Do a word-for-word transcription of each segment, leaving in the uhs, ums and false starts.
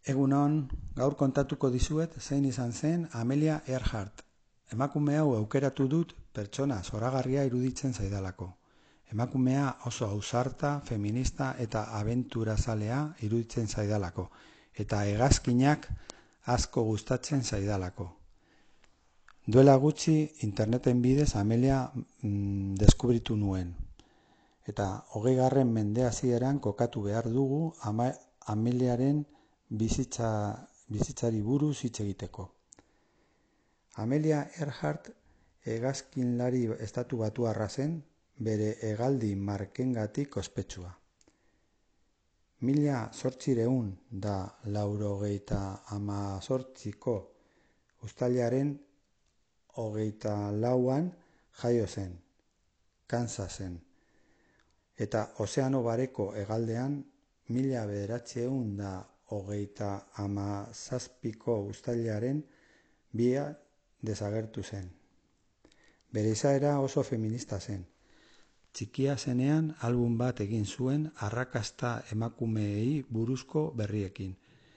Egunon, gaur kontatuko dizuet zein izan zen Amelia Earhart. Emakume hau aukeratu dut pertsona zoragarria iruditzen zaidalako. Emakumea oso ausarta, feminista eta abenturazalea iruditzen zaidalako, eta hegazkinak asko gustatzen zaidalako. Duela gutxi interneten bidez Amelia mm, deskubritu nuen, eta hogeigarren mende hasieran kokatu behar dugu ama, Ameliaren bizitza, bizitzari buruz hitz egiteko. Amelia Earhart hegazkinlari estatu batuarra zen, bere hegaldi markengatik ospetsua. Mila zortziehun da laurogeita hamazortziko uztailaren hogeita lauan jaio zen, Kansasen, eta Ozeano Bareko hegaldean mila bederatziehun da hogeita hamazazpiko uztailaren bia desagertu zen. Bere izaera oso feminista zen. Txikia zenean album bat egin zuen arrakasta emakumeei buruzko berriekin.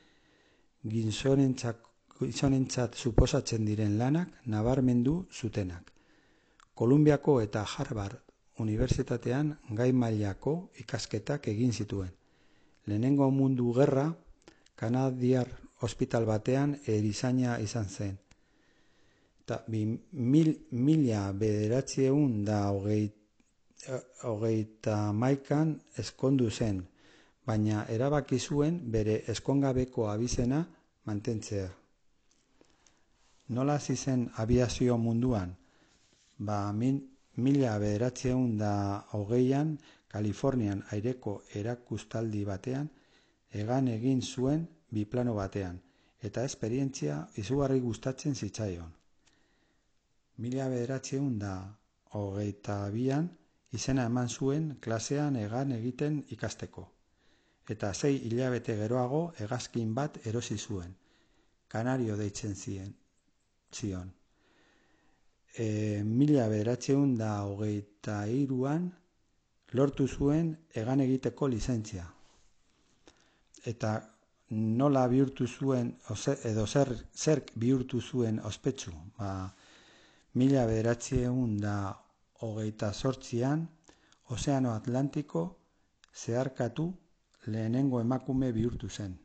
Gizonentzat suposatzen diren lanak nabarmendu zutenak. Kolumbiako eta Harvard Unibertsitatean gai mailako ikasketak egin zituen. Lehenengo mundu gerra, Kanadiar ospital batean erizaina izan zen. Eta mil, mila bederatziehun da hogeita hamaikan ezkondu zen, baina erabaki zuen bere ezkongabeko abizena mantentzea. Nola hasi zen abiazio munduan? Ba, min, mila bederatziehun da hogeian Kalifornian aireko erakustaldi batean hegan egin zuen biplano batean, eta esperientzia izugarri gustatzen zitzaion. Mila bederatziehun da hogeita bian izena eman zuen klasean hegan egiten ikasteko, eta sei hilabete geroago hegazkin bat erosi zuen, Kanario deitzen zien, zion. E, mila bederatziehun da hogeita hiruan lortu zuen hegan egiteko lizentzia. Eta nola bihurtu zuen, edo zer, zerk bihurtu zuen ospetsu? Ba, mila bederatziehun da hogeita zortzian Ozeano Atlantiko zeharkatu lehenengo emakume bihurtu zen.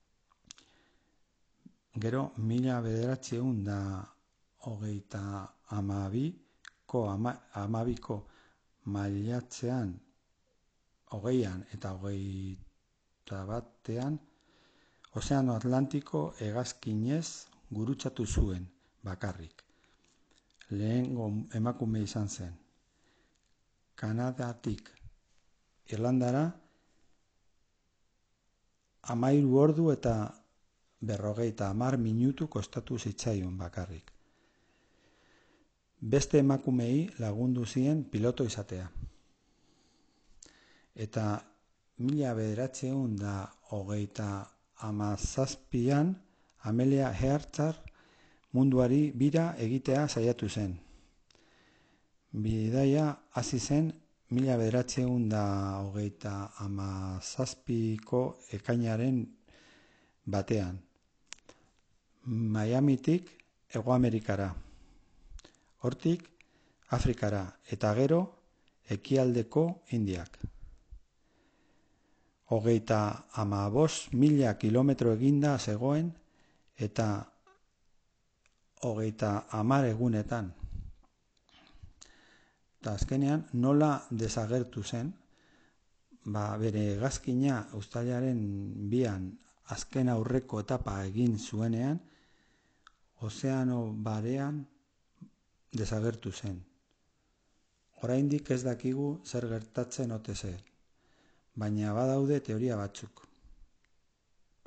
Gero, mila bederatziehun da hogeita hamabiko, ama, amabiko maiatzean, hogeian eta hogeita batean, Ozeano Atlantiko hegazkinez gurutzatu zuen bakarrik. Lehengo emakume izan zen. Kanadatik Irlandara hamairu ordu eta berrogeita hamar minutu kostatu zitzaion bakarrik. Beste emakumei lagundu zien piloto izatea. Eta mila bederatziehun da hogeita hamazazpian Amelia Earhart munduari bira egitea saiatu zen. Bidaia hasi zen mila bederatziehun da hogeita hamazazpiko ekainaren batean. Miamitik Hego Amerikara, hortik Afrikara eta gero ekialdeko Indiak. Hogeita hamabost mila kilometro eginda zegoen eta hogeita hamar egunetan. Eta azkenean nola desagertu zen, ba, bere hegazkina uztailaren bian azken aurreko etapa egin zuenean, Ozeano Barean desagertu zen. Oraindik ez dakigu zer gertatzen ote zen, baina badaude teoria batzuk.